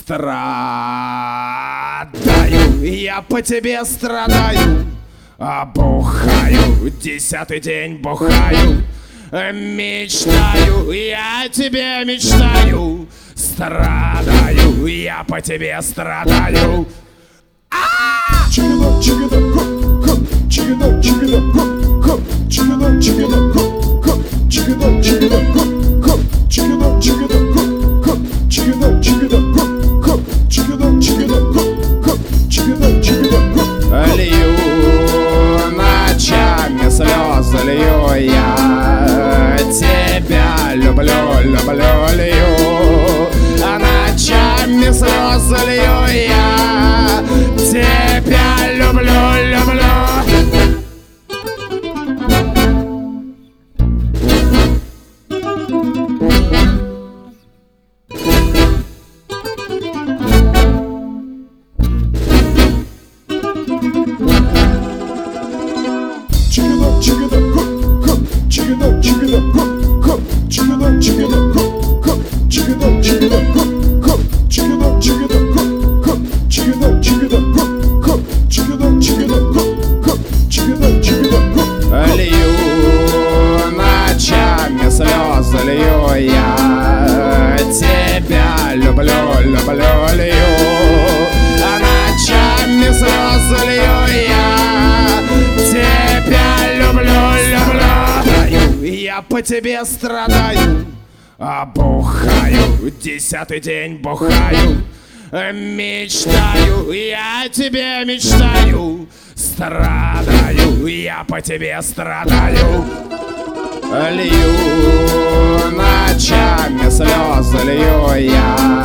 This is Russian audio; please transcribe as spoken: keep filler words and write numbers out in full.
Страдаю, я по тебе страдаю, а бухаю, десятый день бухаю. Мечтаю, я о тебе мечтаю. Страдаю, я по тебе страдаю. Чигина, чигина, хоп, хоп, чигина, чигина, хоп, хоп, чигина, чигина, хоп, хоп, чигина, чигина, хоп, хоп, чигина, чигина, хоп, хоп, чигина, чигина, хоп, хоп, чигина, чигина, хоп, хоп, чигина, чигина, хоп. Лью ночами слезы, лью я тебя люблю, люблю, лью. А ночами слезы лью я тебя люблю, люблю. Чигина, чигина, хоп, хоп, чигина, чигина, хоп, хоп, чигина, чигина, хоп, хоп, чигина, чигина, хоп, хоп, чигина, чигина, хоп, хоп, чигина, чигина, хоп, хоп, чигина, чигина, хоп, хоп, чигина, чигина, хоп. Лью ночами слезы, лью я тебя люблю, люблю, лью. А ночами слезы лью я тебя люблю, люблю. Я по тебе страдаю, а бухаю, десятый день бухаю. Мечтаю, я о тебе мечтаю. Страдаю, я по тебе страдаю. Лью ночами слезы, лью я